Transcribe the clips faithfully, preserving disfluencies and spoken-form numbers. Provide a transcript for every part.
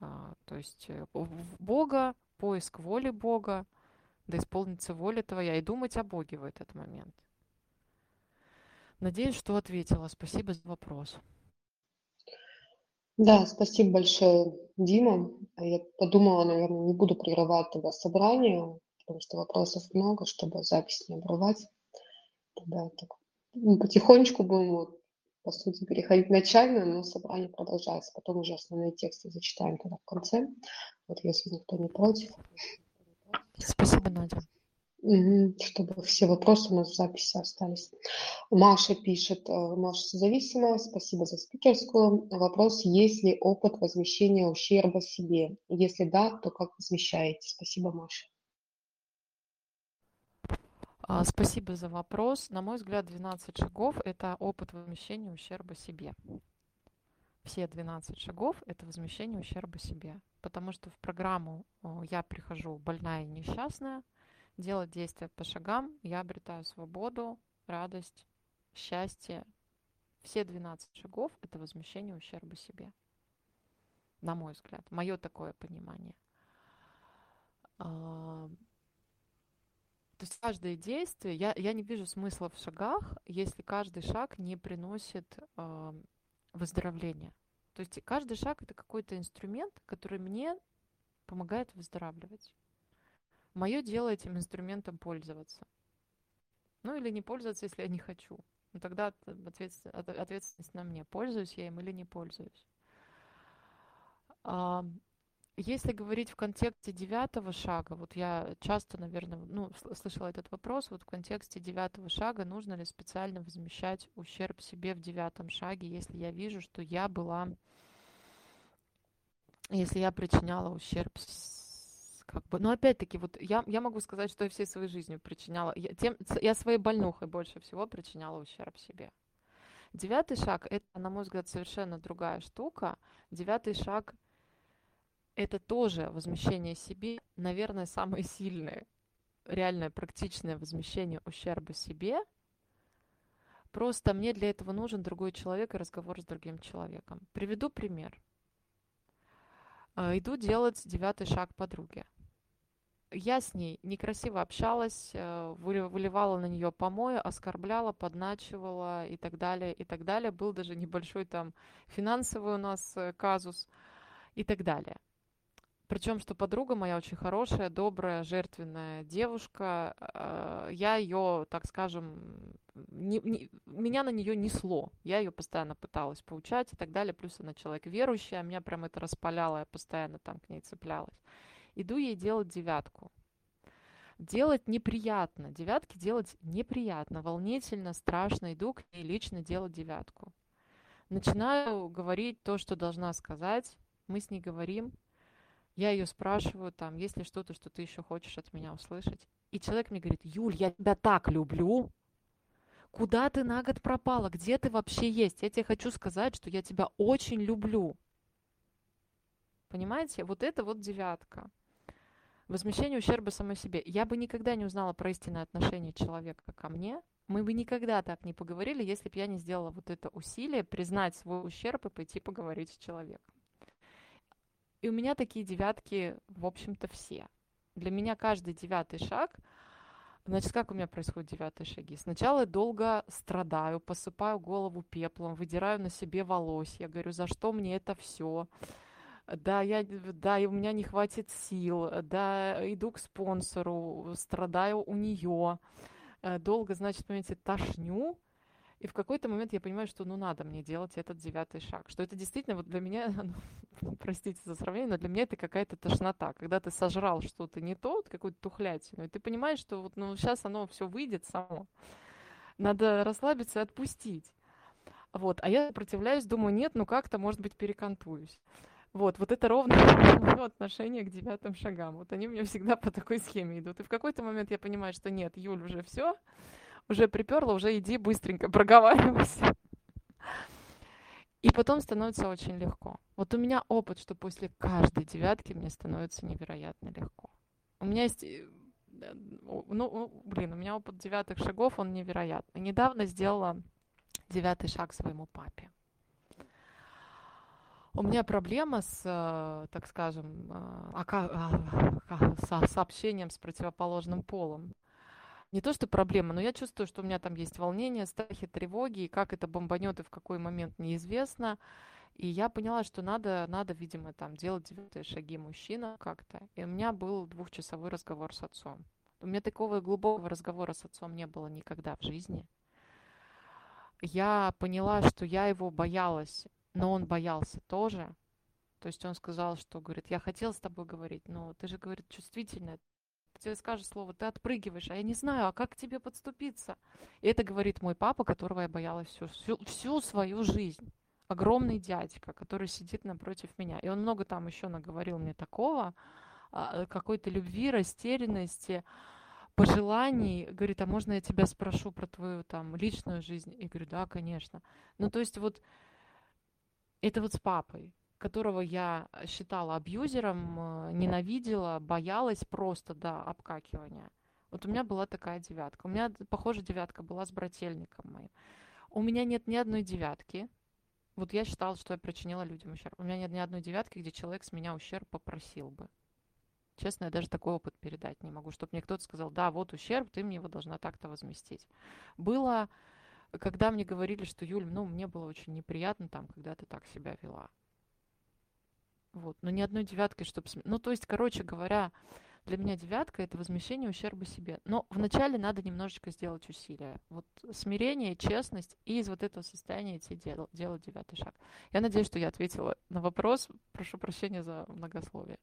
А, то есть э, в в Бога, поиск воли Бога, да исполнится воля твоя, и думать о Боге в этот момент. Надеюсь, что ответила. Спасибо за вопрос. Да, спасибо большое, Дима. А Я подумала, наверное, не буду прерывать тогда собрание, потому что вопросов много, чтобы запись не обрывать. Тогда так, м, потихонечку будем, вот, по сути, переходить в начальное, но собрание продолжается. Потом уже основные тексты зачитаем тогда в конце. Вот если никто не против. Спасибо, Надя. Мгм. Чтобы все вопросы у нас в записи остались. Маша пишет, э, Маша Созависимая, спасибо за спикерскую. Вопрос, есть ли опыт возмещения ущерба себе? Если да, то как возмещаете? Спасибо, Маша. А, Спасибо за вопрос. На мой взгляд, двенадцать шагов– это опыт возмещения ущерба себе. Все двенадцать шагов– это возмещение ущерба себе. Потому что в программу о, я прихожу больная и несчастная, делать действия по шагам, я обретаю свободу, радость, счастье. Все двенадцать шагов– это возмещение ущерба себе. На мой взгляд. Мое такое понимание. А, То есть каждое действие, я, я не вижу смысла в шагах, если каждый шаг не приносит э, выздоровления. То есть каждый шаг это какой-то инструмент, который мне помогает выздоравливать. Мое дело этим инструментом пользоваться. Ну или не пользоваться, если я не хочу. Ну тогда ответственность, ответственность на мне, пользуюсь я им или не пользуюсь. А, Если говорить в контексте девятого шага, вот я часто, наверное, ну, слышала этот вопрос, вот в контексте девятого шага, нужно ли специально возмещать ущерб себе в девятом шаге, если я вижу, что я была, если я причиняла ущерб, как бы, но опять-таки, вот я, я могу сказать, что я всей своей жизнью причиняла, я, тем, я своей больнухой больше всего причиняла ущерб себе. Девятый шаг– это, на мой взгляд, совершенно другая штука. Девятый шаг– это тоже возмещение себе, наверное, самое сильное, реальное практичное возмещение ущерба себе. Просто мне для этого нужен другой человек и разговор с другим человеком. Приведу пример. Иду делать девятый шаг подруге. Я с ней некрасиво общалась, выливала на нее помои, оскорбляла, подначивала и так далее, и так далее. Был даже небольшой там финансовый у нас казус и так далее. Причем, что подруга моя очень хорошая, добрая, жертвенная девушка. Я ее, так скажем, не, не, меня на нее несло. Я ее постоянно пыталась поучать и так далее. Плюс она человек верующий, а меня прям это распаляло, я постоянно там к ней цеплялась. Иду ей делать девятку. Делать неприятно. Девятки делать неприятно, волнительно, страшно. Иду к ней лично делать девятку. Начинаю говорить то, что должна сказать. Мы с ней говорим. Я ее спрашиваю, там, есть ли что-то, что ты еще хочешь от меня услышать. И человек мне говорит, Юль, я тебя так люблю. Куда ты на год пропала? Где ты вообще есть? Я тебе хочу сказать, что я тебя очень люблю. Понимаете? Вот это вот девятка. Возмещение ущерба самой себе. Я бы никогда не узнала про истинное отношение человека ко мне. Мы бы никогда так не поговорили, если бы я не сделала вот это усилие, признать свой ущерб и пойти поговорить с человеком. И у меня такие девятки, в общем-то, все. Для меня каждый девятый шаг, значит, как у меня происходят девятые шаги? Сначала я долго страдаю, посыпаю голову пеплом, выдираю на себе волосья, говорю, за что мне это все? Да, я, да, и у меня не хватит сил, да, иду к спонсору, страдаю у нее, долго, значит, понимаете, тошню, и в какой-то момент я понимаю, что ну надо мне делать этот девятый шаг. Что это действительно вот для меня, ну, простите за сравнение, но для меня это какая-то тошнота. Когда ты сожрал что-то не то, вот какую-то тухлятину, и ты понимаешь, что вот ну, сейчас оно все выйдет само. Надо расслабиться и отпустить. Вот. А я сопротивляюсь, думаю, нет, ну как-то, может быть, перекантуюсь. Вот, вот это ровно мое отношение к девятым шагам. Вот они у меня всегда по такой схеме идут. И в какой-то момент я понимаю, что нет, Юль, уже все, уже приперла, уже иди быстренько проговаривайся. И потом становится очень легко. Вот у меня опыт, что после каждой девятки мне становится невероятно легко. У меня есть, э, ну, блин, у меня опыт девятых шагов, он невероятный. Недавно сделала девятый шаг своему папе. У меня проблема с, э, так скажем, э, ока- а, ка- со- сообщением с противоположным полом. Не то, что проблема, но я чувствую, что у меня там есть волнение, страхи, тревоги, и как это бомбанет и в какой момент неизвестно. И я поняла, что надо, надо, видимо, там делать девятые шаги мужчина как-то. И у меня был двухчасовой разговор с отцом. У меня такого глубокого разговора с отцом не было никогда в жизни. Я поняла, что я его боялась, но он боялся тоже. То есть он сказал, что, говорит, я хотел с тобой говорить, но ты же, говорит, чувствительная. Ты тебе скажешь слово, ты отпрыгиваешь, а я не знаю, а как к тебе подступиться? И это говорит мой папа, которого я боялась всю, всю, всю свою жизнь. Огромный дядька, который сидит напротив меня. И он много там еще наговорил мне такого, а, какой-то любви, растерянности, пожеланий. Говорит, а можно я тебя спрошу про твою там личную жизнь? И говорю, да, конечно. Ну, то есть вот это вот с папой, которого я считала абьюзером, э, ненавидела, боялась просто до обкакивания. Вот у меня была такая девятка. У меня, д- похоже, девятка была с брательником моим. У меня нет ни одной девятки. Вот я считала, что я причинила людям ущерб. У меня нет ни одной девятки, где человек с меня ущерб попросил бы. Честно, я даже такой опыт передать не могу, чтобы мне кто-то сказал, да, вот ущерб, ты мне его должна так-то возместить. Было, когда мне говорили, что, Юль, ну, мне было очень неприятно там, когда ты так себя вела. Вот, но ни одной девяткой, чтобы... Ну, то есть, короче говоря, для меня девятка — это возмещение ущерба себе. Но вначале надо немножечко сделать усилия. Вот смирение, честность, и из вот этого состояния идти дел- делать девятый шаг. Я надеюсь, что я ответила на вопрос. Прошу прощения за многословие.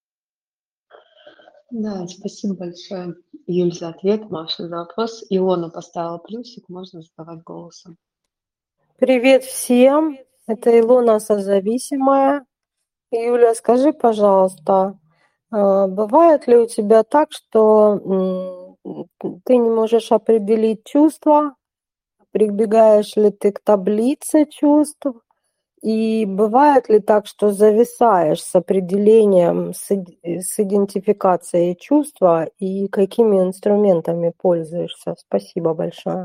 Да, спасибо большое, Юль, за ответ, Маша, за вопрос. Илона поставила плюсик, можно задавать голосом. Привет всем, это Илона созависимая. Юля, скажи, пожалуйста, а, бывает ли у тебя так, что м, ты не можешь определить чувства, прибегаешь ли ты к таблице чувств, и бывает ли так, что зависаешь с определением, с, ид- с идентификацией чувства, и какими инструментами пользуешься? Спасибо большое.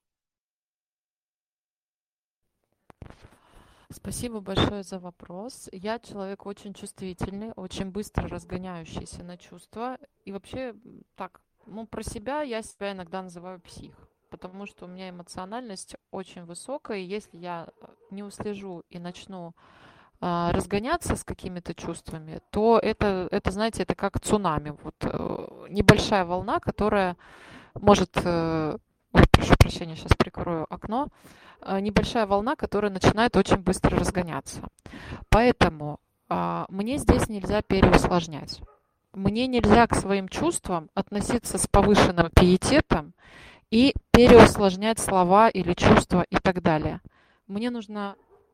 Спасибо большое за вопрос. Я человек очень чувствительный, очень быстро разгоняющийся на чувства. И вообще, м, так, ну, про себя я себя иногда называю псих, потому что у меня эмоциональность очень высокая, и если я э, не услежу и начну а, разгоняться с какими-то чувствами, то это, это, знаете, это как цунами. Вот э, небольшая волна, которая может, э, ой, прошу прощения, сейчас прикрою окно, э, небольшая волна, которая начинает очень быстро разгоняться. Поэтому а, мне здесь нельзя переусложнять. Мне нельзя к своим чувствам относиться с повышенным пиететом и переусложнять слова или чувства и так далее. Мне нужно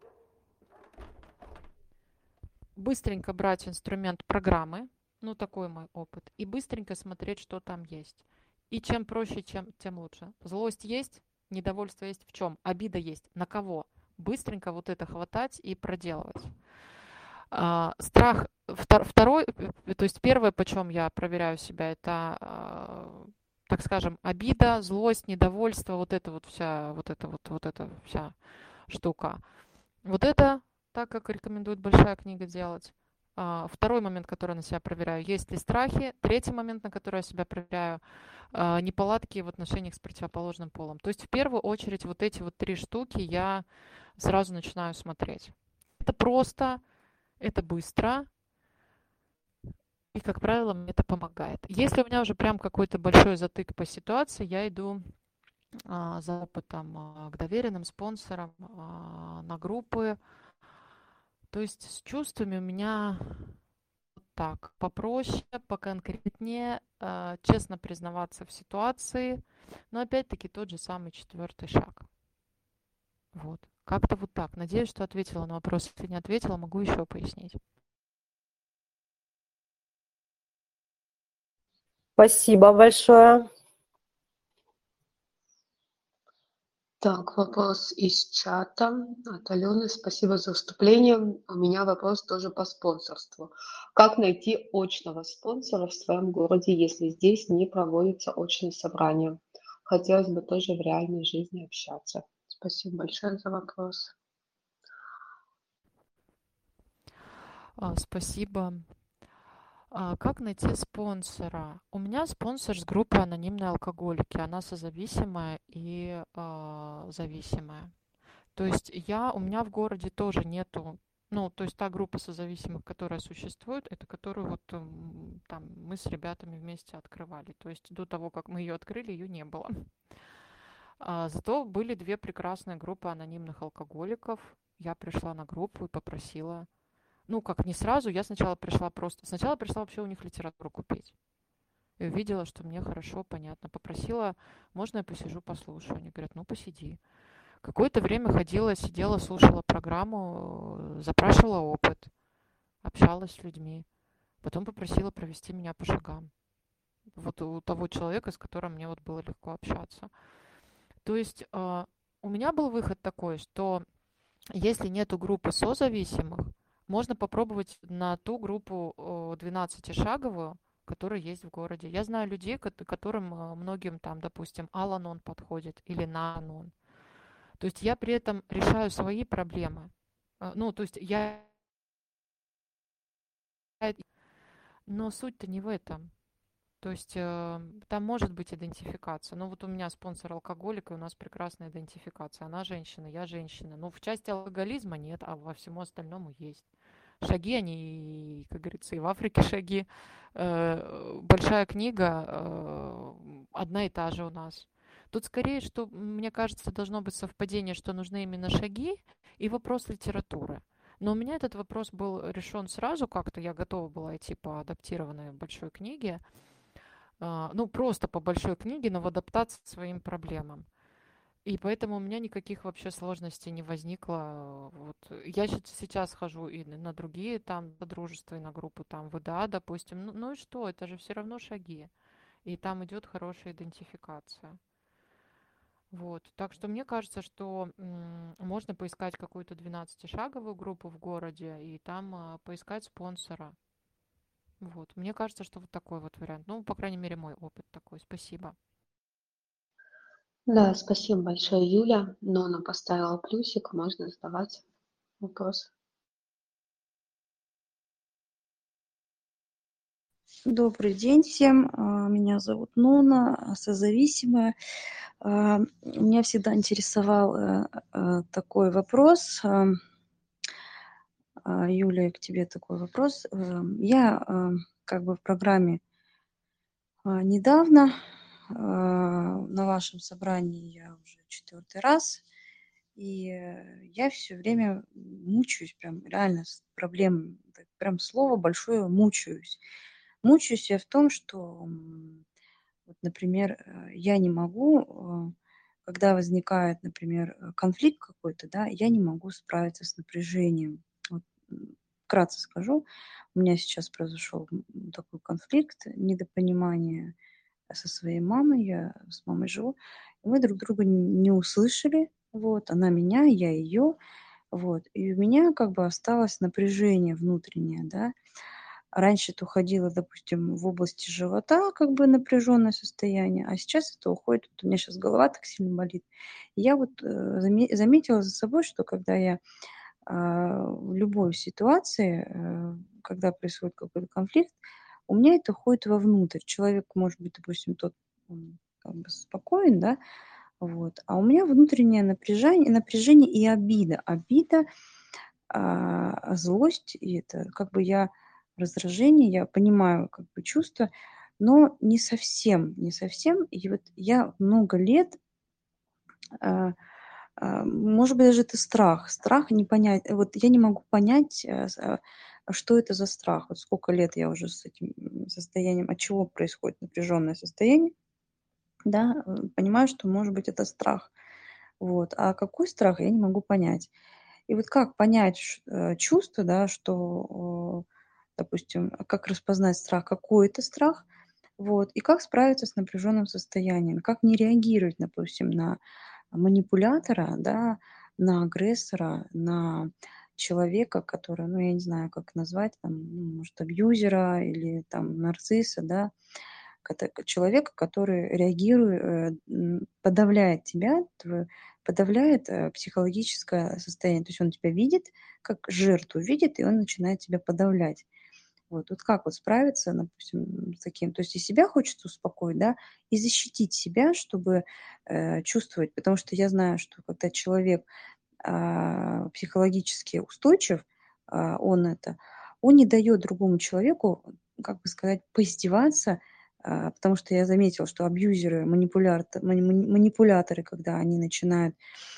быстренько брать инструмент программы, ну такой мой опыт, и быстренько смотреть, что там есть. И чем проще, чем, тем лучше. Злость есть, недовольство есть в чем, обида есть, на кого. Быстренько вот это хватать и проделывать. А, страх втор- второй, э, то есть первое, почем я проверяю себя, это, а, так скажем, обида, злость, недовольство, вот это вот вся, вот это вот, вот эта вся штука. Вот это так, как рекомендует большая книга делать. А, Второй момент, который я на себя проверяю, есть ли страхи. Третий момент, на который я себя проверяю, а, неполадки в отношениях с противоположным полом. То есть в первую очередь вот эти вот три штуки я сразу начинаю смотреть. Это просто, это быстро, и, как правило, мне это помогает. Если у меня уже прям какой-то большой затык по ситуации, я иду а, за опытом а, к доверенным спонсорам, а, на группы. То есть с чувствами у меня вот так, попроще, поконкретнее, а, честно признаваться в ситуации, но опять-таки тот же самый четвертый шаг. Вот. Как-то вот так. Надеюсь, что ответила на вопрос. Если не ответила, могу еще пояснить. Спасибо большое. Так, вопрос из чата от Алены. Спасибо за выступление. У меня вопрос тоже по спонсорству. Как найти очного спонсора в своем городе, если здесь не проводится очное собрание? Хотелось бы тоже в реальной жизни общаться. Спасибо большое за вопрос. А, Спасибо. А, Как найти спонсора? У меня спонсор с группы «Анонимные алкоголики». Она созависимая и а, зависимая. То есть я, у меня в городе тоже нету, ну, то есть та группа созависимых, которая существует, это которую вот м, там мы с ребятами вместе открывали. То есть до того, как мы ее открыли, ее не было. А, зато были две прекрасные группы анонимных алкоголиков. Я пришла на группу и попросила, ну, как не сразу, я сначала пришла просто, сначала пришла вообще у них литературу купить. И увидела, что мне хорошо, понятно. Попросила, можно я посижу, послушаю? Они говорят, ну, посиди. Какое-то время ходила, сидела, слушала программу, э, запрашивала опыт, общалась с людьми. Потом попросила провести меня по шагам. Вот у того человека, с которым мне вот было легко общаться. То есть э, у меня был выход такой, что если нету группы созависимых, можно попробовать на ту группу э, двенадцатишаговую, которая есть в городе. Я знаю людей, кот- которым э, многим там, допустим, Ал-Анон подходит или На-Анон. То есть я при этом решаю свои проблемы. Э, Ну, то есть я... Но суть-то не в этом. То есть э, там может быть идентификация. Ну вот у меня спонсор алкоголик, и у нас прекрасная идентификация. Она женщина, я женщина. Ну в части алкоголизма нет, а во всему остальному есть. Шаги, они, как говорится, и в Африке шаги. Э, Большая книга, э, одна и та же у нас. Тут скорее, что, мне кажется, должно быть совпадение, что нужны именно шаги и вопрос литературы. Но у меня этот вопрос был решен сразу как-то. Я готова была идти по адаптированной большой книге. А, Ну, просто по большой книге, но в адаптации к своим проблемам. И поэтому у меня никаких вообще сложностей не возникло. Вот. Я щит- сейчас хожу и на другие там содружества, и на группу там ВДА, допустим. Ну, ну и что? Это же все равно шаги. И там идет хорошая идентификация. Вот. Так что мне кажется, что м, можно поискать какую-то двенадцатишаговую группу в городе и там а, поискать спонсора. Вот. Мне кажется, что вот такой вот вариант. Ну, по крайней мере, мой опыт такой. Спасибо. Да, спасибо большое, Юля. Нона поставила плюсик, можно задавать вопрос. Добрый день всем. А, Меня зовут Нона, а, созависимая. А, Меня всегда интересовал э, э, такой вопрос. А, а, Юля, к тебе такой вопрос. Э, Я а, как бы в программе а, недавно, а, на вашем собрании я уже четвертый раз, и э, я все время мучаюсь, прям реально с проблемой, так прям слово большое мучаюсь. Мучаюсь я в том, что м, вот, например, э, я не могу, э, когда возникает, например, э, конфликт какой-то, да, я не могу справиться с напряжением. Вот, м, вкратце скажу, у меня сейчас произошел м, такой конфликт, недопонимание со своей мамой, я с мамой живу, и мы друг друга н- не услышали, вот, она меня, я ее, вот, и у меня как бы осталось напряжение внутреннее, да, раньше это уходило, допустим, в области живота, как бы напряженное состояние, а сейчас это уходит, вот у меня сейчас голова так сильно болит. И я вот э, заме- заметила за собой, что когда я а, в любой ситуации, э, когда происходит какой-то конфликт, у меня это уходит вовнутрь. Человек, может быть, допустим, тот он как бы спокоен, да, вот, а у меня внутреннее напряжение, напряжение и обида. Обида, а, злость, и это как бы я раздражение, я понимаю как бы чувства, но не совсем, не совсем. И вот я много лет, а, а, может быть, даже это страх, страх не понять. Вот я не могу понять, э, с- а, что это за страх. Вот сколько лет я уже с этим м, состоянием, от чего происходит напряженное состояние, да, э, понимаю, что может быть это страх. Вот. А какой страх, я не могу понять. И вот как понять ш э, чувство, да, что, э, допустим, а как распознать страх, какой это страх, вот, и как справиться с напряженным состоянием, как не реагировать, допустим, на манипулятора, да, на агрессора, на человека, который, ну, я не знаю, как назвать, там, ну, может, абьюзера или там нарцисса, да, кото человека, который реагирует, э, м, подавляет тебя, твою подавляет э, психологическое состояние. То есть он тебя видит, как жертву видит, и он начинает тебя подавлять. Вот, вот как вот справиться, допустим, с таким? То есть и себя хочется успокоить, да, и защитить себя, чтобы э, чувствовать, потому что я знаю, что когда человек а, психологически устойчив, а, он это, он не дает другому человеку, как бы сказать, поиздеваться, а, потому что я заметила, что абьюзеры, манипулятор, мани- мани- манипуляторы, когда они начинают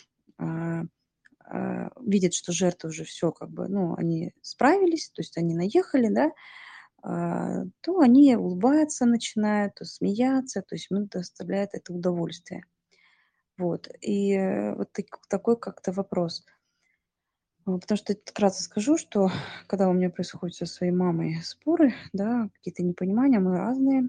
а, а, видят, что жертвы уже все как бы, ну, они справились, то есть они наехали, да, а, то они улыбаться начинают, то смеяться, то есть им доставляет это удовольствие. Вот. И э, вот так- такой как-то вопрос. А, Потому что как раз скажу, что когда у меня происходят со своей мамой споры, да, какие-то непонимания, мы разные.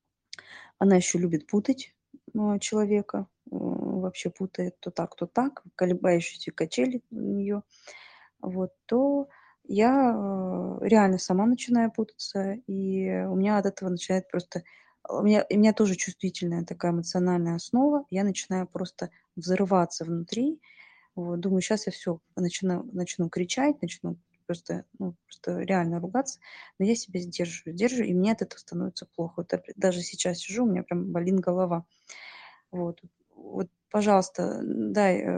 Она еще любит путать а, человека, э, вообще путает то так, то так, колебающиеся качели у нее. Вот, то я э, реально сама начинаю путаться, и у меня от этого начинает просто... У меня, у меня тоже чувствительная такая эмоциональная основа, я начинаю просто взрываться внутри, вот, думаю, сейчас я все начну, начну кричать, начну просто, ну, просто реально ругаться, но я себя сдерживаю, сдерживаю, и мне от этого становится плохо. Вот я даже сейчас сижу, у меня прям болит голова. Вот. Вот, пожалуйста, дай, э,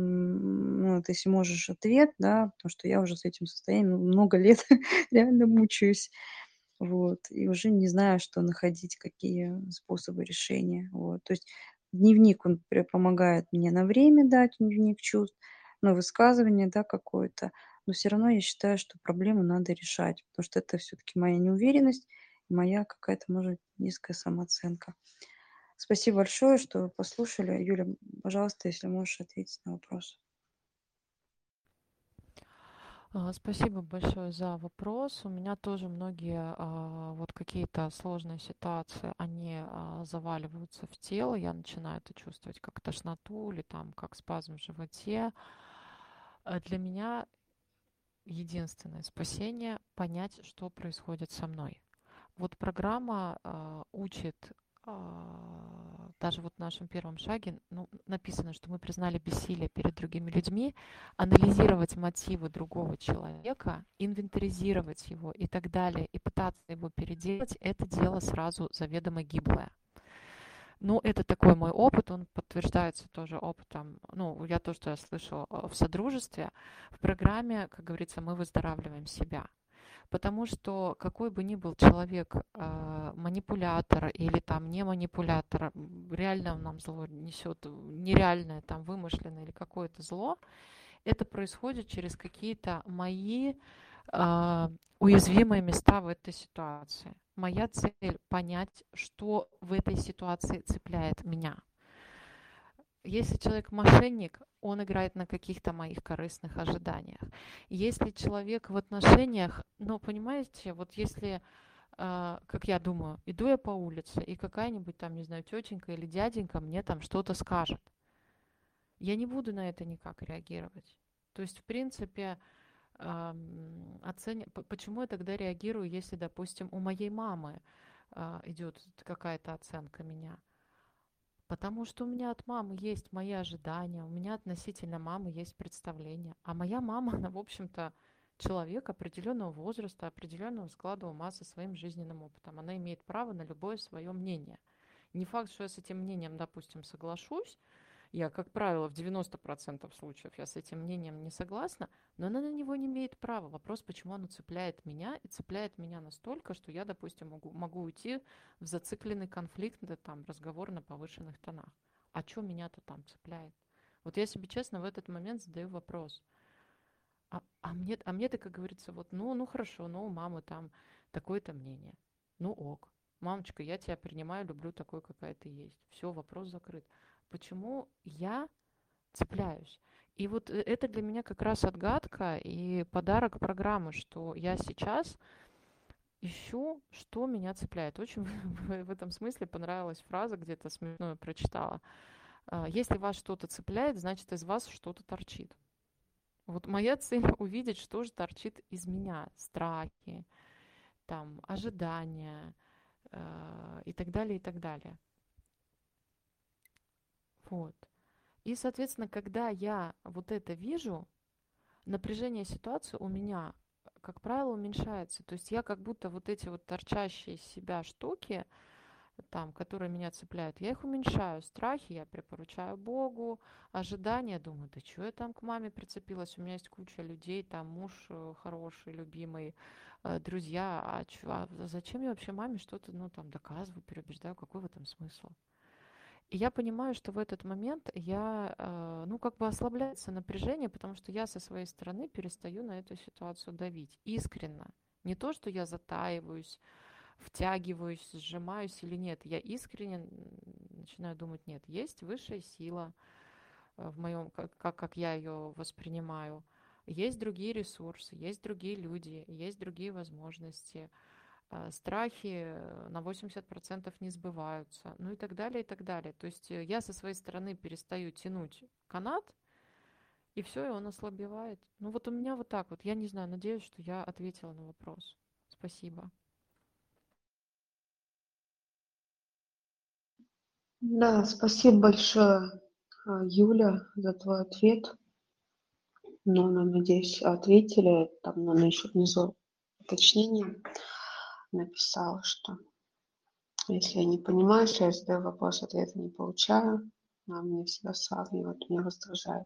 м, ну, вот если можешь, ответ, да, потому что я уже с этим состоянием ну, много лет реально мучаюсь. Вот. И уже не знаю, что находить, какие способы решения. Вот. То есть дневник, он пре- помогает мне на время дать, дневник чувств, на высказывание, да, какое-то. Но все равно я считаю, что проблему надо решать, потому что это все-таки моя неуверенность, и моя какая-то, может, низкая самооценка. Спасибо большое, что послушали. Юля, пожалуйста, если можешь ответить на вопрос. А, Спасибо большое за вопрос. У меня тоже многие а, вот какие-то сложные ситуации, они а, заваливаются в тело. Я начинаю это чувствовать как тошноту или там как спазм в животе. А Для меня единственное спасение — понять, что происходит со мной. Вот программа а, учит, а, даже вот в нашем первом шаге, ну, написано, что мы признали бессилие перед другими людьми, анализировать мотивы другого человека, инвентаризировать его и так далее, и пытаться его переделать, это дело сразу заведомо гиблое. Ну, это такой мой опыт, он подтверждается тоже опытом, ну, я то, что я слышала э, в содружестве. В программе, как говорится, мы выздоравливаем себя. Потому что какой бы ни был человек э, манипулятор или там не манипулятор, м, реально он нам зло несет, нереальное, там вымышленное или какое-то зло, это происходит через какие-то мои э, уязвимые места в этой ситуации. Моя цель — понять, что в этой ситуации цепляет меня. Если человек мошенник, он играет на каких-то моих корыстных ожиданиях. Если человек в отношениях, ну, понимаете, вот если, а, как я думаю, иду я по улице, и какая-нибудь там, не знаю, тетенька или дяденька мне там что-то скажет, я не буду на это никак реагировать. То есть, в принципе, ам, оцени- п- почему я тогда реагирую, если, допустим, у моей мамы а, идет какая-то оценка меня? Потому что у меня от мамы есть мои ожидания, у меня относительно мамы есть представление. А моя мама, она, в общем-то, человек определенного возраста, определенного склада ума со своим жизненным опытом. Она имеет право на любое свое мнение. Не факт, что я с этим мнением, допустим, соглашусь. Я, как правило, в девяноста процентах случаев я с этим мнением не согласна, но она на него не имеет права. Вопрос, почему оно цепляет меня, и цепляет меня настолько, что я, допустим, могу, могу уйти в зацикленный конфликт, да, там, разговор на повышенных тонах. А что меня-то там цепляет? Вот я себе честно в этот момент задаю вопрос. А, а мне, а мне-то, как говорится, вот, ну, ну хорошо, ну у мамы там такое-то мнение. Ну ок. Мамочка, я тебя принимаю, люблю такой, какая ты есть. Все, вопрос закрыт. Почему я цепляюсь? И вот э, это для меня как раз отгадка и подарок программы, что я сейчас ищу, что меня цепляет. Очень в, в этом смысле понравилась фраза, где-то смешную прочитала. А, Если вас что-то цепляет, значит, из вас что-то торчит. Вот моя цель — увидеть, что же торчит из меня. Страхи, там, ожидания э, и так далее, и так далее. Вот. И, соответственно, когда я вот это вижу, напряжение ситуации у меня, как правило, уменьшается. То есть я как будто вот эти вот торчащие из себя штуки, там, которые меня цепляют, я их уменьшаю. Страхи я припоручаю Богу, ожидания, думаю, да что я там к маме прицепилась, у меня есть куча людей, там муж э, хороший, любимый, э, друзья, а, чё, а зачем я вообще маме что-то, ну, там, доказываю, переубеждаю, какой в этом смысл? И я понимаю, что в этот момент я, э, ну, как бы ослабляется напряжение, потому что я со своей стороны перестаю на эту ситуацию давить. Искренно. Не то, что я затаиваюсь, втягиваюсь, сжимаюсь или нет. Я искренне м, начинаю думать, нет, есть высшая сила э, в моем, как, как, как я ее воспринимаю. Есть другие ресурсы, есть другие люди, есть другие возможности. э, Страхи э, на восемьдесят процентов не сбываются, ну и так далее, и так далее. То есть э, я со своей стороны перестаю тянуть канат, и все, и он ослабевает. Ну вот у меня вот так вот. Я не знаю, надеюсь, что я ответила на вопрос. Спасибо. Да, спасибо большое, а, Юля, за твой ответ. Ну, ну, надеюсь, ответили. Там она еще внизу уточнение написала, что если я не понимаю, что я задаю вопрос, ответа не получаю, а мне всегда сравнивают, меня раздражает.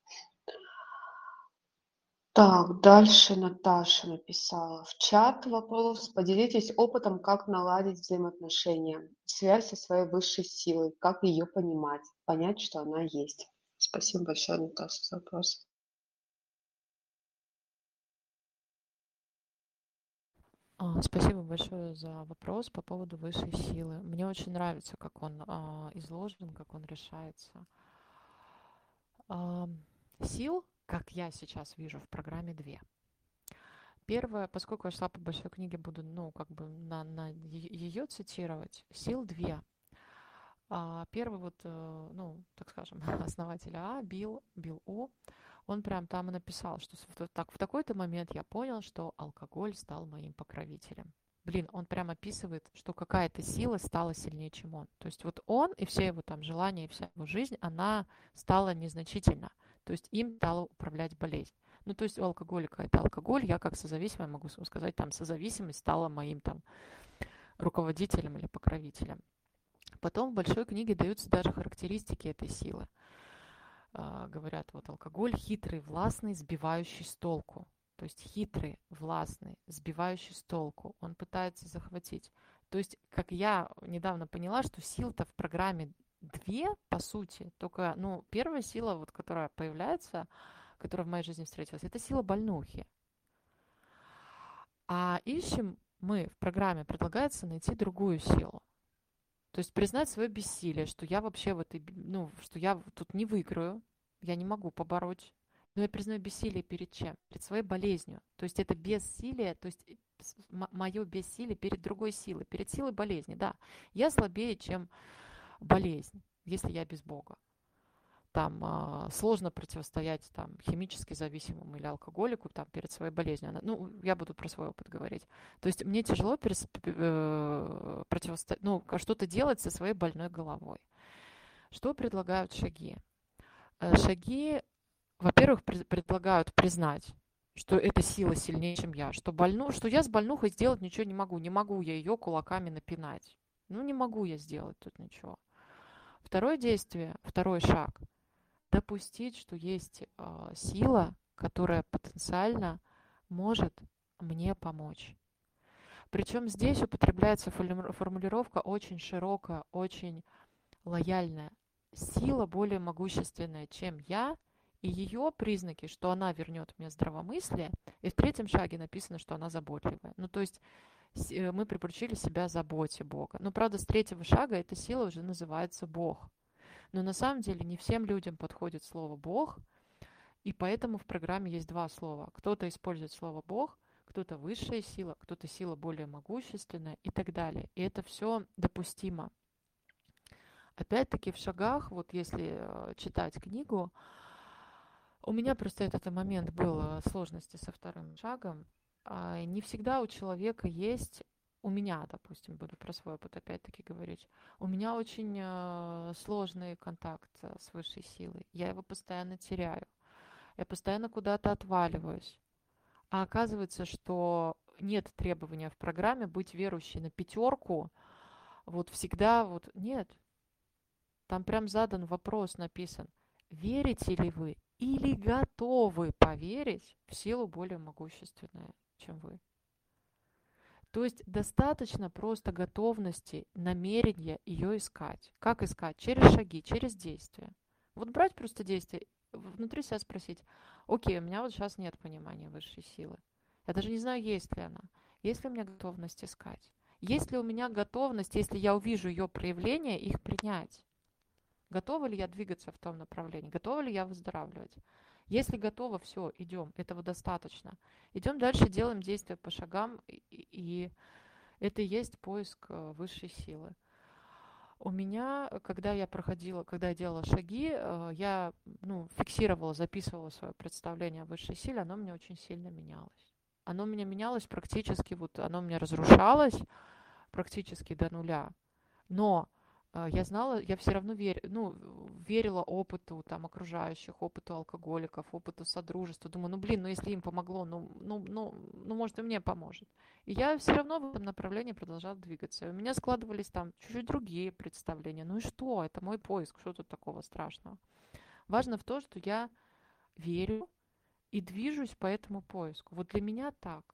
Так, дальше Наташа написала в чат вопрос. Поделитесь опытом, как наладить взаимоотношения, связь со своей высшей силой, как ее понимать, понять, что она есть. Спасибо большое, Наташа, за вопрос. А, Спасибо большое за вопрос по поводу высшей силы. Мне очень нравится, как он а, изложен, как он решается. А, Сил, как я сейчас вижу в программе, две. Первое, поскольку я шла по большой книге, буду, ну, как бы на, на ее цитировать. Сил две. А Первый вот, э, ну, так скажем, основатель А, Билл, Билл О, он прям там и написал, что в, так, в такой-то момент я понял, что алкоголь стал моим покровителем. Блин, он прям описывает, что какая-то сила стала сильнее, чем он. То есть вот он и все его там желания, и вся его жизнь, она стала незначительна. То есть им стала управлять болезнь. Ну, то есть у алкоголика это алкоголь, я как созависимая могу сказать, там, созависимость стала моим там руководителем или покровителем. Потом в большой книге даются даже характеристики этой силы. А, говорят, вот алкоголь хитрый, властный, сбивающий с толку. То есть хитрый, властный, сбивающий с толку. Он пытается захватить. То есть, как я недавно поняла, что сил-то в программе две, по сути. Только, ну, первая сила, вот, которая появляется, которая в моей жизни встретилась, это сила больнухи. А ищем мы в программе, предлагается найти другую силу. То есть признать свое бессилие, что я вообще в этой, ну, что я тут не выиграю, я не могу побороть. Но я признаю бессилие перед чем? Перед своей болезнью. То есть это бессилие, то есть мое бессилие перед другой силой, перед силой болезни, да. Я слабее, чем болезнь, если я без Бога. Там а, сложно противостоять там химически зависимому или алкоголику там перед своей болезнью. Она, ну, я буду про свой опыт говорить. То есть мне тяжело перес, э, противостоять, ну, что-то делать со своей больной головой. Что предлагают шаги? Э, шаги, во-первых, при, предлагают признать, что эта сила сильнее, чем я, что, больну, что я с больнухой сделать ничего не могу, не могу я ее кулаками напинать. Ну, не могу я сделать тут ничего. Второе действие, второй шаг – допустить, что есть э, сила, которая потенциально может мне помочь. Причем здесь употребляется формулировка очень широкая, очень лояльная. Сила более могущественная, чем я, и ее признаки, что она вернет мне здравомыслие, и в третьем шаге написано, что она заботливая. Ну, то есть мы припоручили себя заботе Бога. Но, правда, с третьего шага эта сила уже называется Бог. Но на самом деле не всем людям подходит слово «Бог», и поэтому в программе есть два слова. Кто-то использует слово «Бог», кто-то высшая сила, кто-то сила более могущественная и так далее. И это все допустимо. Опять-таки в шагах, вот если читать книгу, у меня просто этот момент был сложности со вторым шагом. Не всегда у человека есть у меня, допустим, буду про свой опыт опять-таки говорить, у меня очень э, сложный контакт э, с высшей силой. Я его постоянно теряю. Я постоянно куда-то отваливаюсь. А оказывается, что нет требования в программе быть верующей на пятерку. Вот всегда вот нет. Там прям задан вопрос, написан. Верите ли вы или готовы поверить в силу более могущественную, чем вы? То есть достаточно просто готовности, намерения ее искать. Как искать? Через шаги, через действия. Вот брать просто действие, внутри себя спросить, окей, у меня вот сейчас нет понимания высшей силы. Я даже не знаю, есть ли она. Есть ли у меня готовность искать? Есть ли у меня готовность, если я увижу ее проявление, их принять? Готова ли я двигаться в том направлении? Готова ли я выздоравливать? Если готова, все, идем, этого достаточно. Идем дальше, делаем действия по шагам, и, и это и есть поиск высшей силы. У меня, когда я проходила, когда я делала шаги, я ну, фиксировала, записывала свое представление о высшей силе, оно у меня очень сильно менялось. Оно у меня менялось практически, вот оно у меня разрушалось практически до нуля. Но я знала, я все равно вер, ну, верила опыту там, окружающих, опыту алкоголиков, опыту содружества. Думаю, ну блин, ну если им помогло, ну, ну, ну, ну может и мне поможет. И я все равно в этом направлении продолжала двигаться. И у меня складывались там чуть-чуть другие представления. Ну и что? Это мой поиск, что тут такого страшного? Важно в том, что я верю и движусь по этому поиску. Вот для меня так.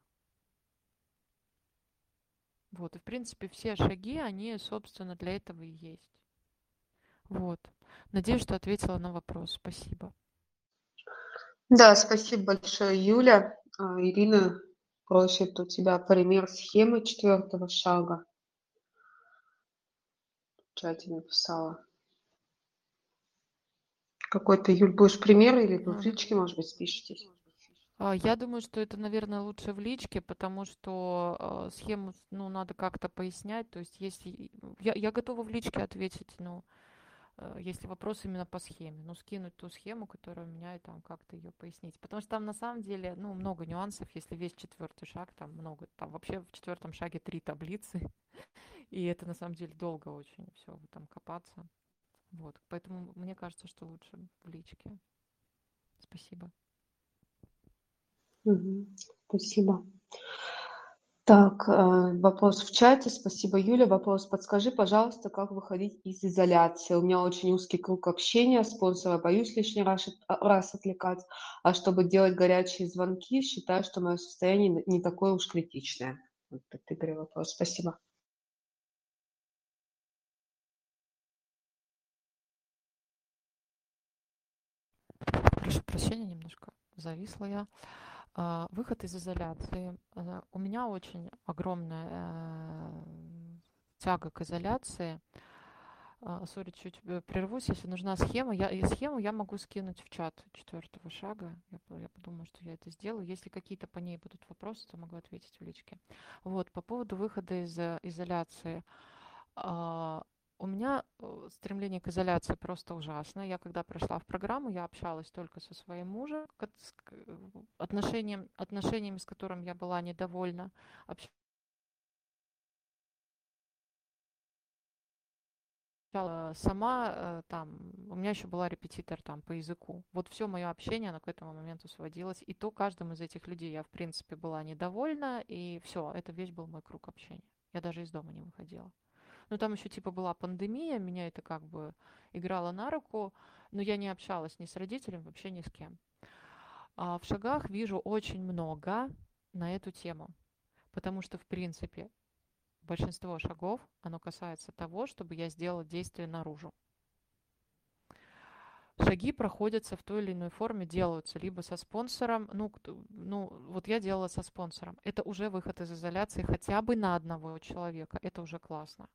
Вот, и в принципе все шаги, они, собственно, для этого и есть. Вот. Надеюсь, что ответила на вопрос. Спасибо. Да, спасибо большое, Юля. А, Ирина просит у тебя пример схемы четвертого шага. В чате написала. Какой-то, Юль, будешь пример или вы в личке, может быть, спишетесь? Я думаю, что это, наверное, лучше в личке, потому что э, схему, ну, надо как-то пояснять. То есть, если я, я готова в личке ответить, ну, э, если вопрос именно по схеме, ну, скинуть ту схему, которая у меня, и там как-то ее пояснить. Потому что там на самом деле, ну, много нюансов, если весь четвертый шаг, там много, там вообще в четвертом шаге три таблицы, и это на самом деле долго очень все там копаться. Вот, поэтому мне кажется, что лучше в личке. Спасибо. Угу. Спасибо. Так, вопрос в чате. Спасибо, Юля. Вопрос. Подскажи, пожалуйста, как выходить из изоляции? У меня очень узкий круг общения, спонсора боюсь лишний раз, раз отвлекать. А чтобы делать горячие звонки, считаю, что мое состояние не такое уж критичное. Вот это вопрос. Спасибо. Прошу прощения, немножко зависла я. Выход из изоляции. У меня очень огромная тяга к изоляции. Сори, чуть прервусь. Если нужна схема, я, и схему я могу скинуть в чат четвертого шага. Я, я подумаю, что я это сделаю. Если какие-то по ней будут вопросы, то могу ответить в личке. Вот, по поводу выхода из изоляции. У меня стремление к изоляции просто ужасно. Я когда пришла в программу, я общалась только со своим мужем, отношением, отношениями, с которым я была недовольна. Общалась сама, там, у меня еще была репетитор там по языку. Вот все мое общение, оно к этому моменту сводилось. И то каждым из этих людей я, в принципе, была недовольна. И все, это весь был мой круг общения. Я даже из дома не выходила. Ну, там еще типа была пандемия, меня это как бы играло на руку, но я не общалась ни с родителями, вообще ни с кем. А в шагах вижу очень много на эту тему, потому что, в принципе, большинство шагов, оно касается того, чтобы я сделала действие наружу. Шаги проходятся в той или иной форме, делаются либо со спонсором, ну, ну, вот я делала со спонсором. Это уже выход из изоляции хотя бы на одного человека, это уже классно.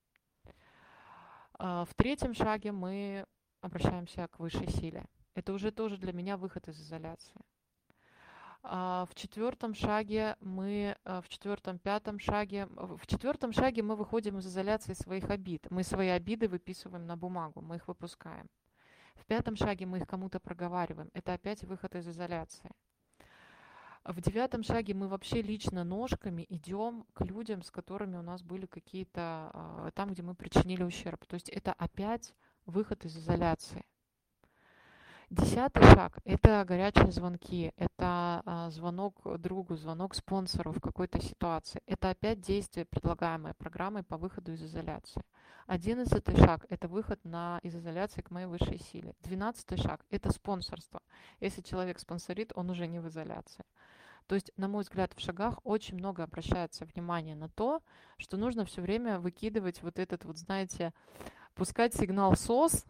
В третьем шаге мы обращаемся к высшей силе. Это уже тоже для меня выход из изоляции. В четвертом шаге мы, в четвертом, пятом шаге, в четвертом шаге мы выходим из изоляции своих обид. Мы свои обиды выписываем на бумагу, мы их выпускаем. В пятом шаге мы их кому-то проговариваем. Это опять выход из изоляции. В девятом шаге мы вообще лично ножками идем к людям, с которыми у нас были какие-то, а, там, где мы причинили ущерб. То есть это опять выход из изоляции. Десятый шаг – это горячие звонки, это а, звонок другу, звонок спонсору в какой-то ситуации. Это опять действие, предлагаемое программой по выходу из изоляции. Одиннадцатый шаг – это выход на, из изоляции к моей высшей силе. Двенадцатый шаг – это спонсорство. Если человек спонсорит, он уже не в изоляции. То есть, на мой взгляд, в шагах очень много обращается внимание на то, что нужно все время выкидывать вот этот вот, знаете, пускать сигнал сос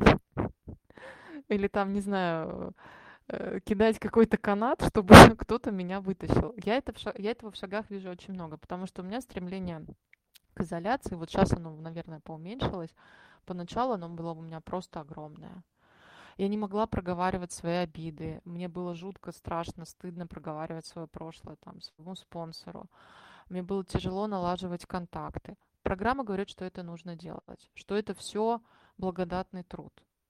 или там, не знаю, э, кидать какой-то канат, чтобы кто-то меня вытащил. Я, это в ша- я этого в шагах вижу очень много, потому что у меня стремление к изоляции, вот сейчас оно, наверное, поуменьшилось, поначалу оно было у меня просто огромное. Я не могла проговаривать свои обиды. Мне было жутко, страшно, стыдно проговаривать свое прошлое там, своему спонсору. Мне было тяжело налаживать контакты. Программа говорит, что это нужно делать, что это все благодатный труд.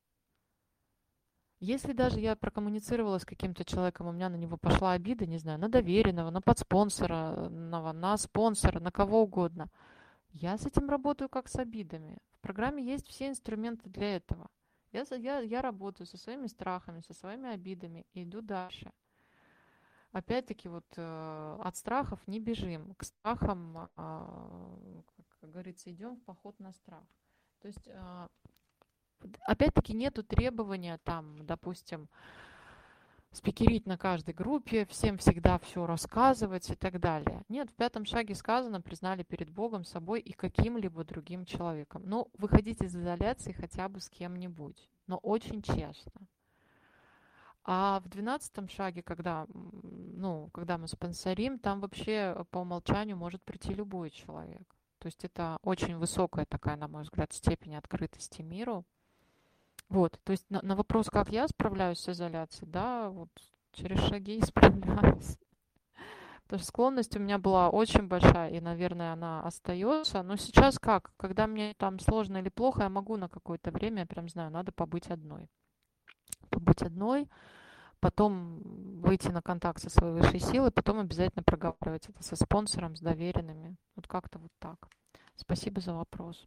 Если даже я прокоммуницировала с каким-то человеком, у меня на него пошла обида, не знаю, на доверенного, на подспонсора, на спонсора, на кого угодно, я с этим работаю как с обидами. В программе есть все инструменты для этого. Я, я, я работаю со своими страхами, со своими обидами и иду дальше. Опять-таки вот э, от страхов не бежим. К страхам, э, как, как говорится, идем в поход на страх. То есть, э, опять-таки нету требования там, допустим, спикерить на каждой группе, всем всегда все рассказывать и так далее. Нет, в пятом шаге сказано, признали перед Богом, собой и каким-либо другим человеком. Ну, выходить из изоляции хотя бы с кем-нибудь, но очень честно. А в двенадцатом шаге, когда, ну, когда мы спонсорим, там вообще по умолчанию может прийти любой человек. То есть это очень высокая такая, на мой взгляд, степень открытости миру. Вот, то есть на, на вопрос, как я справляюсь с изоляцией, да, вот через шаги справляюсь. Потому что склонность у меня была очень большая, и, наверное, она остается. Но сейчас как? Когда мне там сложно или плохо, я могу на какое-то время, я прям знаю, надо побыть одной. Побыть одной, потом выйти на контакт со своей высшей силой, потом обязательно проговаривать это со спонсором, с доверенными. Вот как-то вот так. Спасибо за вопрос.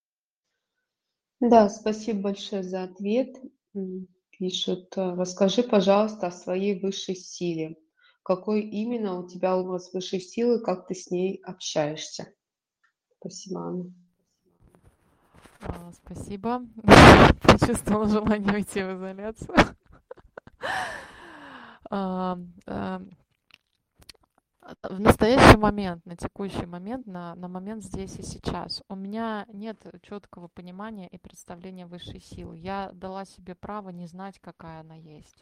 Да, спасибо большое за ответ. М, Пишут, э, расскажи, пожалуйста, о своей высшей силе. Какой именно у тебя образ высшей силы, как ты с ней общаешься? Спасибо, Анна. А, спасибо. Почувствовала желание уйти в изоляцию. А, а, В настоящий момент, на текущий момент, на, на момент здесь и сейчас, у меня нет четкого понимания и представления высшей силы. Я дала себе право не знать, какая она есть,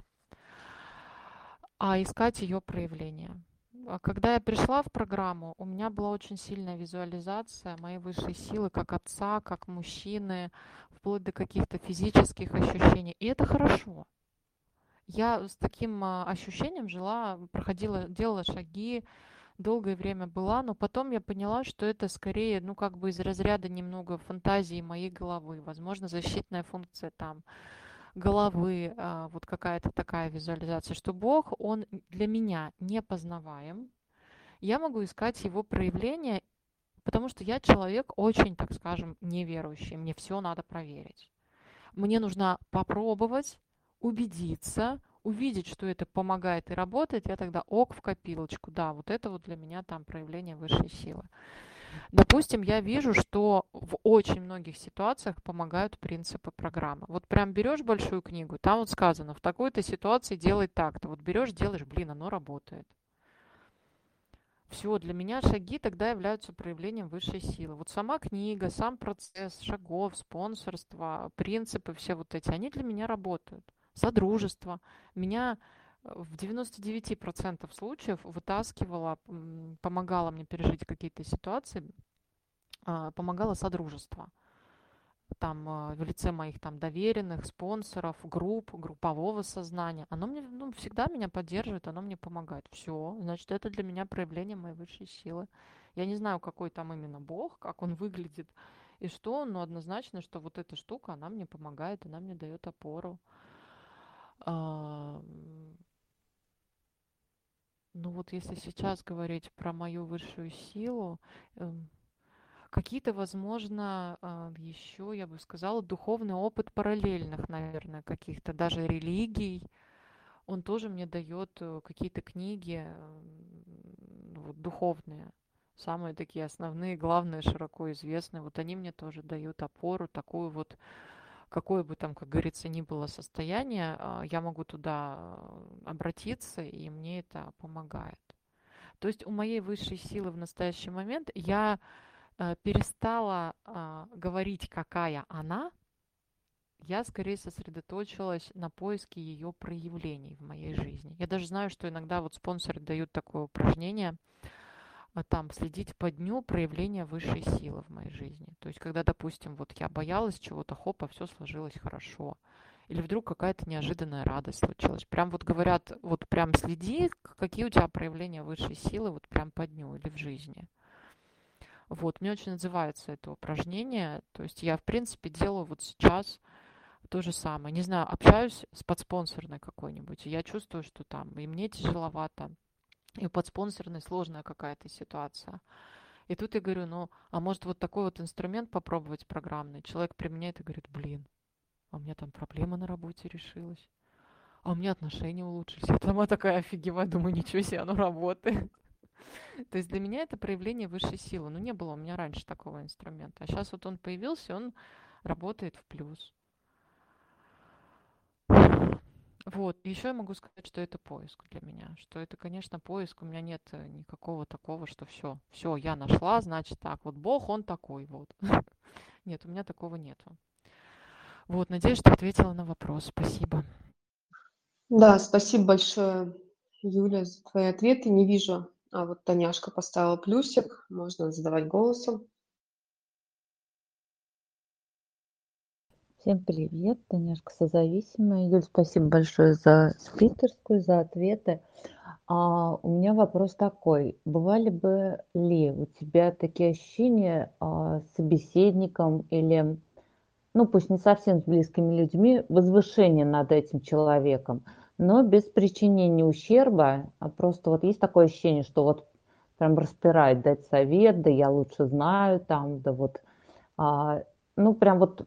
а искать ее проявление. А Когда я пришла в программу, у меня была очень сильная визуализация моей высшей силы как отца, как мужчины, вплоть до каких-то физических ощущений. И это хорошо. Я с таким а, ощущением жила, проходила, делала шаги, долгое время была, но потом я поняла, что это скорее, ну, как бы из разряда немного фантазии моей головы. Возможно, защитная функция там головы, а, вот какая-то такая визуализация, что Бог, Он для меня непознаваем. Я могу искать Его проявления, потому что я человек очень, так скажем, неверующий. Мне все надо проверить. Мне нужно попробовать, убедиться, увидеть, что это помогает и работает, я тогда ок в копилочку. Да, вот это вот для меня там проявление высшей силы. Допустим, я вижу, что в очень многих ситуациях помогают принципы программы. Вот прям берешь большую книгу, там вот сказано, в такой-то ситуации делай так-то. Вот берешь, делаешь, блин, оно работает. Все, для меня шаги тогда являются проявлением высшей силы. Вот сама книга, сам процесс шагов, спонсорство, принципы все вот эти, они для меня работают. Содружество. Меня в девяноста девяти процентах случаев вытаскивало, м, помогало мне пережить какие-то ситуации, а, помогало содружество. Там а, в лице моих там доверенных, спонсоров, групп, группового сознания. Оно мне, ну, всегда меня поддерживает, оно мне помогает. Все, значит, это для меня проявление моей высшей силы. Я не знаю, какой там именно Бог, как он выглядит и что, но однозначно, что вот эта штука, она мне помогает, она мне дает опору. А, Ну вот если сейчас говорить про мою высшую силу, эм, какие-то, возможно, еще, я бы сказала, духовный опыт параллельных, наверное, каких-то даже религий. Он тоже мне дает э, какие-то книги м, вот, духовные, самые такие основные, главные, широко известные. Вот они мне тоже дают опору, такую вот, какое бы там, как говорится, ни было состояние, а, я могу туда э, обратиться, и мне это помогает. То есть у моей высшей силы в настоящий момент я э, перестала а, говорить, какая она, я скорее сосредоточилась на поиске ее проявлений в моей жизни. Я даже знаю, что иногда вот спонсоры дают такое упражнение, а там следить по дню проявления высшей силы в моей жизни. То есть, когда, допустим, вот я боялась чего-то, хопа, все сложилось хорошо. Или вдруг какая-то неожиданная радость случилась. Прям вот говорят, вот прям следи, какие у тебя проявления высшей силы вот прям по дню или в жизни. Вот, мне очень отзывается это упражнение. То есть я, в принципе, делаю вот сейчас то же самое. Не знаю, общаюсь с подспонсорной какой-нибудь, и я чувствую, что там и мне тяжеловато, и у подспонсорной сложная какая-то ситуация. И тут я говорю, ну, а может вот такой вот инструмент попробовать программный? Человек применяет и говорит, блин, а у меня там проблема на работе решилась, а у меня отношения улучшились. Я сама такая офигеваю, думаю, ничего себе, оно работает. То есть для меня это проявление высшей силы. Ну, не было у меня раньше такого инструмента. А сейчас вот он появился, он работает в плюс. Вот. Еще я могу сказать, что это поиск для меня. Что это, конечно, поиск. У меня нет э, никакого такого, что все, все, я нашла, значит так. Вот Бог, он такой вот. Нет, у меня такого нету. Вот, надеюсь, что ответила на вопрос. Спасибо. Да, спасибо большое, Юля, за твои ответы. Не вижу. А вот Таняшка поставила плюсик. Можно задавать голосом. Всем привет, Таняшка созависимая. Юль, спасибо большое за спикерскую, за ответы. А, у меня вопрос такой. Бывали бы ли у тебя такие ощущения а, с собеседником или, ну пусть не совсем с близкими людьми, возвышение над этим человеком, но без причинения ущерба, а просто вот есть такое ощущение, что вот прям распирает дать совет, да я лучше знаю, там, да вот, а, ну прям вот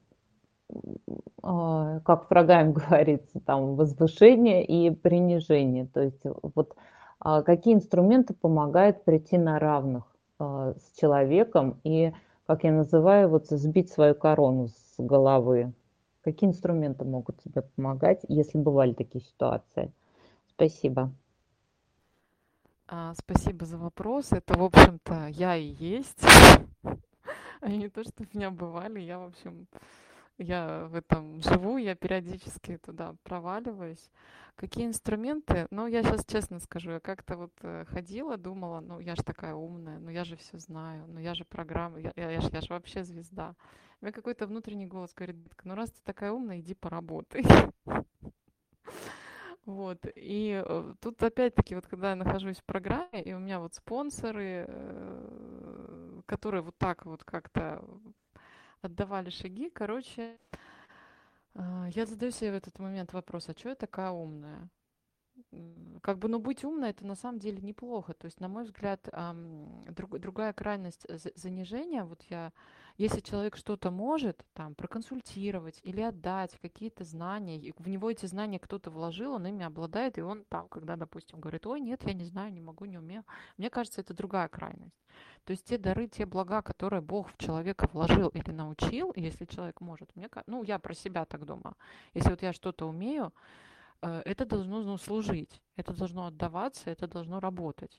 а, как в программе говорится, там возвышение и принижение. То есть вот а, какие инструменты помогают прийти на равных а, с человеком и, как я называю, вот сбить свою корону с головы. Какие инструменты могут тебе помогать, если бывали такие ситуации? Спасибо. А, спасибо за вопрос. Это, в общем-то, я и есть. А не то, что меня бывали. Я, в общем, я в этом живу, я периодически туда проваливаюсь. Какие инструменты? Ну, я сейчас честно скажу, я как-то вот э, ходила, думала, ну, я же такая умная, ну, я же все знаю, ну, я же программа, я, я, я, ж, я ж вообще звезда. У меня какой-то внутренний голос говорит, «Детка, ну, раз ты такая умная, иди поработай». Вот, и э, тут опять-таки, вот когда я нахожусь в программе, и у меня вот спонсоры, э, которые вот так вот как-то отдавали шаги, короче, а, я задаю себе в этот момент вопрос, а чё я такая умная? М, Как бы, ну, быть умной это на самом деле неплохо. То есть, на мой взгляд, ам, друг- другая крайность э, за- занижения, вот я, если человек что-то может, там, проконсультировать или отдать какие-то знания, и в него эти знания кто-то вложил, он ими обладает, и он там, когда, допустим, говорит, ой, нет, я не знаю, не могу, не умею, мне кажется, это другая крайность. То есть те дары, те блага, которые Бог в человека вложил или научил, если человек может, мне, ка- ну, я про себя так думаю, если вот я что-то умею, э, это должно, ну, служить, это должно отдаваться, это должно работать.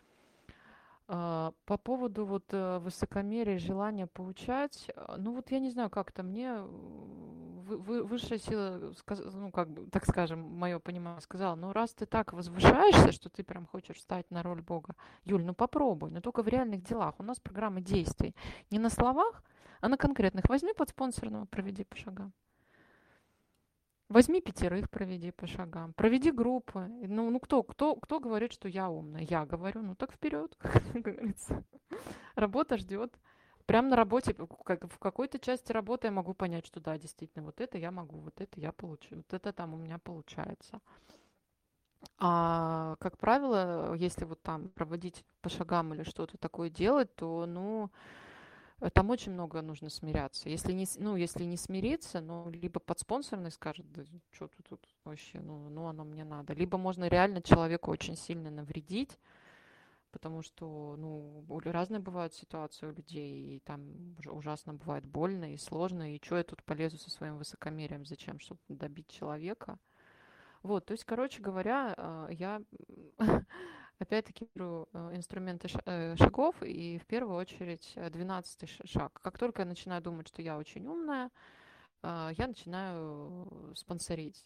А, По поводу вот э, высокомерия и желания получать, э, ну вот я не знаю, как-то мне э, вы- вы- высшая сила, сказ- ну как бы, так скажем, мое понимание сказала, ну раз ты так возвышаешься, что ты прям хочешь встать на роль Бога, Юль, ну попробуй, но только в реальных делах. У нас программа действий не на словах, а на конкретных. Возьми подспонсорного, проведи по шагам. Возьми пятерых, проведи по шагам. Проведи группы. И, Ну, ну кто, кто, кто говорит, что я умная? Я говорю, ну так вперед, как говорится. Работа ждет. Прям на работе, как в какой-то части работы я могу понять, что да, действительно, вот это я могу, вот это я получу, вот это там у меня получается. А, как правило, если вот там проводить по шагам или что-то такое делать, то, ну, э, там очень много нужно смиряться. Если не, с- ну, если не смириться, ну, либо подспонсорный скажет, да что ты тут вообще, ну, ну, оно мне надо. Либо можно реально человеку очень сильно навредить, потому что, ну, у- разные бывают ситуации у людей, и там уж- ужасно бывает больно и сложно, и что я тут полезу со своим высокомерием, зачем, чтобы добить человека. Вот, то есть, короче говоря, а, я опять-таки беру э, инструменты ша- э, шагов, и в первую очередь э, двенадцатый ш- шаг. Как только я начинаю думать, что я очень умная, а, я начинаю спонсорить.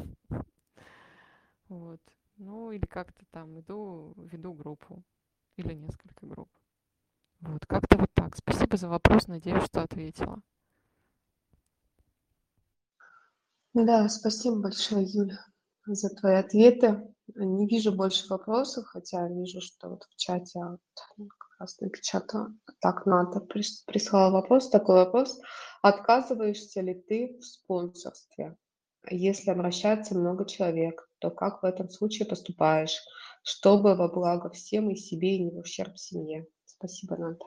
Вот. Ну, или как-то там иду, веду группу или несколько групп. Вот, как-то вот так. Спасибо за вопрос, надеюсь, что ответила. Да, спасибо большое, Юля, за твои ответы. Не вижу больше вопросов, хотя вижу, что вот в чате а, вот как раз напечатала. Так, Ната прис- прислала вопрос, такой вопрос. Отказываешься ли ты в спонсорстве? Если обращается много человек, то как в этом случае поступаешь, чтобы во благо всем и себе, и не в ущерб семье? Спасибо, Ната.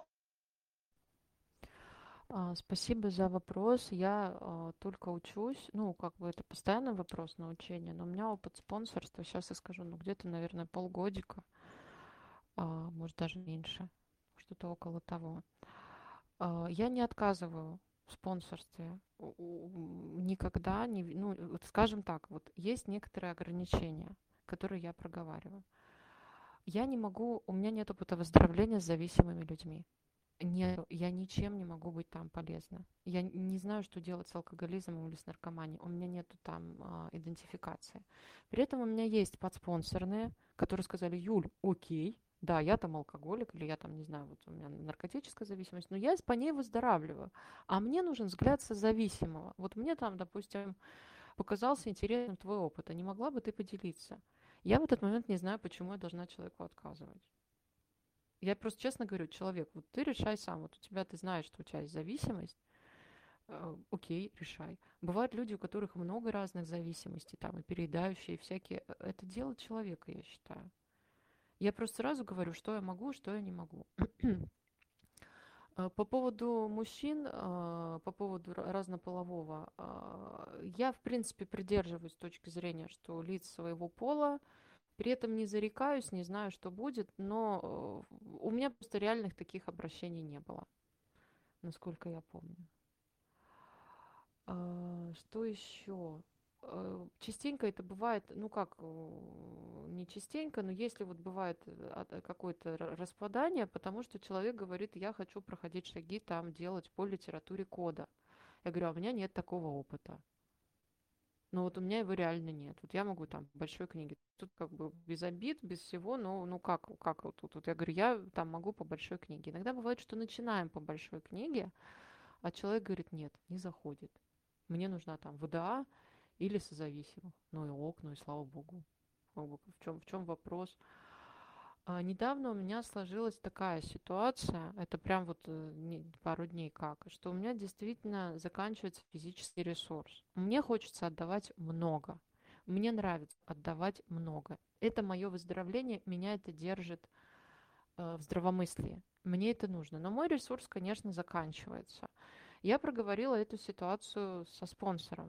А, Спасибо за вопрос. Я а, только учусь, ну, как бы это постоянный вопрос на учение, но у меня опыт спонсорства, сейчас я скажу, ну, где-то, наверное, полгодика, а, может, даже меньше, что-то около того. А, Я не отказываю в спонсорстве у- у- никогда, не, ви- ну, вот скажем так, вот есть некоторые ограничения, которые я проговариваю. Я не могу, у меня нет опыта выздоровления с зависимыми людьми. Нет, я ничем не могу быть там полезна. Я н- не знаю, что делать с алкоголизмом или с наркоманией. У меня нету там а, идентификации. При этом у меня есть подспонсорные, которые сказали: Юль, окей, да, я там алкоголик, или я там, не знаю, вот у меня наркотическая зависимость, но я по ней выздоравливаю. А мне нужен взгляд созависимого. Вот мне там, допустим, показался интересным твой опыт, а не могла бы ты поделиться? Я в этот момент не знаю, почему я должна человеку отказывать. Я просто честно говорю, человек, вот ты решай сам. Вот у тебя, ты знаешь, что у тебя есть зависимость, э, окей, решай. Бывают люди, у которых много разных зависимостей, там, и переедающие, и всякие. Э, Это дело человека, я считаю. Я просто сразу говорю, что я могу, что я не могу. Э, По поводу мужчин, э, по поводу ра- разнополового, э, я, в принципе, придерживаюсь точки зрения, что лиц своего пола, при этом не зарекаюсь, не знаю, что будет, но э, у меня просто реальных таких обращений не было, насколько я помню. А, Что еще? Э, Частенько это бывает, ну как, э, не частенько, но если вот бывает э, от- э, какое-то р- распадание, потому что человек говорит: я хочу проходить шаги там, делать по литературе кода. Я говорю: а у меня нет такого опыта. Но вот у меня его реально нет. Вот я могу там в большой книге, тут как бы без обид, без всего, но ну как, как вот тут? Вот я говорю, я там могу по большой книге. Иногда бывает, что начинаем по большой книге, а человек говорит: нет, не заходит. Мне нужна там вэ дэ а или созависимых. Ну и ок, ну и слава богу. Как бы В чем, в чем вопрос? А, недавно у меня сложилась такая ситуация, это прям вот э, не- пару дней как, что у меня действительно заканчивается физический ресурс. Мне хочется отдавать много. Мне нравится отдавать много. Это мое выздоровление, меня это держит э, в здравомыслии. Мне это нужно. Но мой ресурс, конечно, заканчивается. Я проговорила эту ситуацию со спонсором.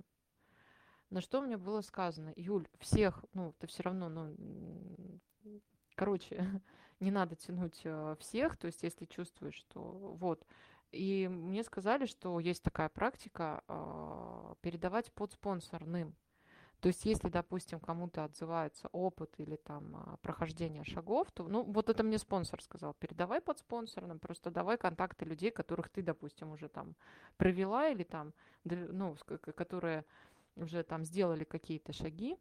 На что мне было сказано: Юль, всех, ну, ты все равно, ну, м, короче, не надо тянуть э, всех, то есть если чувствуешь, что вот. И мне сказали, что есть такая практика а, передавать подспонсорным. То есть если, допустим, кому-то отзывается опыт или там а, прохождение шагов, то, ну, вот это мне спонсор сказал: передавай подспонсорным, просто давай контакты людей, которых ты, допустим, уже там провела или там, дов- ну, с- к- к- которые уже там сделали какие-то шаги,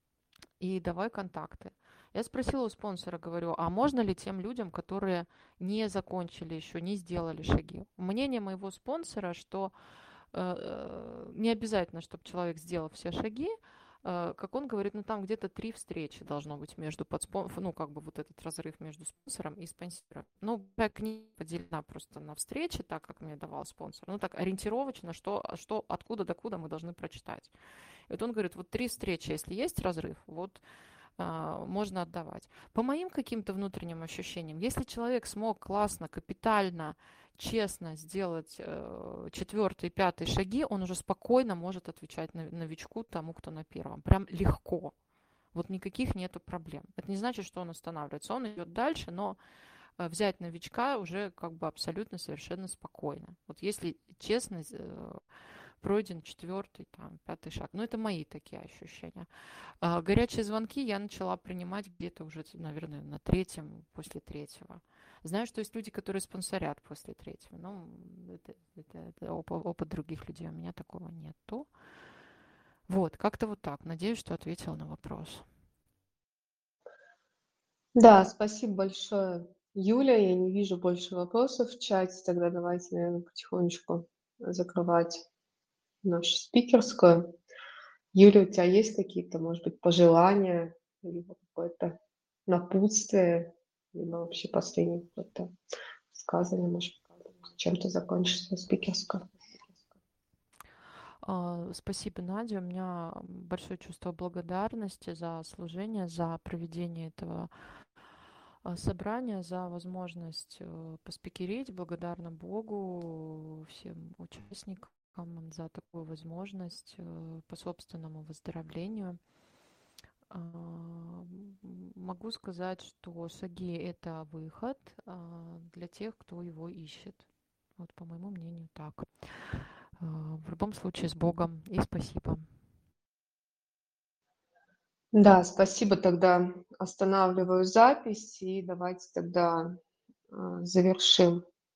и давай контакты. Я спросила у спонсора, говорю: а можно ли тем людям, которые не закончили еще, не сделали шаги? Мнение моего спонсора, что э, э, не обязательно, чтобы человек сделал все шаги. Э, как он говорит, ну там где-то три встречи должно быть между подспон... ну как бы вот этот разрыв между спонсором и спонсором. Ну, так не поделена просто на встречи, так как мне давал спонсор. Ну так ориентировочно, что, что откуда до куда мы должны прочитать. И вот он говорит: вот три встречи, если есть разрыв, вот а, можно отдавать. По моим каким-то внутренним ощущениям, если человек смог классно, капитально, честно сделать э, четвертый, пятый шаги, он уже спокойно может отвечать на- новичку, тому, кто на первом. Прям легко. Вот никаких нету проблем. Это не значит, что он останавливается. Он идет дальше, но э, взять новичка уже как бы абсолютно совершенно спокойно. Вот если честно, э, пройден четвертый, там, пятый шаг. Ну, это мои такие ощущения. А, горячие звонки я начала принимать где-то уже, наверное, на третьем, после третьего. Знаю, что есть люди, которые спонсорят после третьего. Но это, это, это опыт, опыт других людей. У меня такого нету. Вот, как-то вот так. Надеюсь, что ответила на вопрос. Да, спасибо большое, Юля. Я не вижу больше вопросов в чате. Тогда давайте, наверное, потихонечку закрывать нашу спикерскую. Юля, у тебя есть какие-то, может быть, пожелания, либо какое-то напутствие, либо вообще последнее какое-то высказывание, может, чем-то закончить свою спикерскую? А, Спасибо, Надя. У меня большое чувство благодарности за служение, за проведение этого а, собрания, за возможность э, поспикерить. Благодарна Богу, всем участникам за такую возможность э, по собственному выздоровлению. А, м, Могу сказать, что шаги — это выход а, для тех, кто его ищет. Вот, по моему мнению, так. А, В любом случае, с Богом и спасибо. Да, спасибо. Тогда останавливаю запись и давайте тогда а, завершим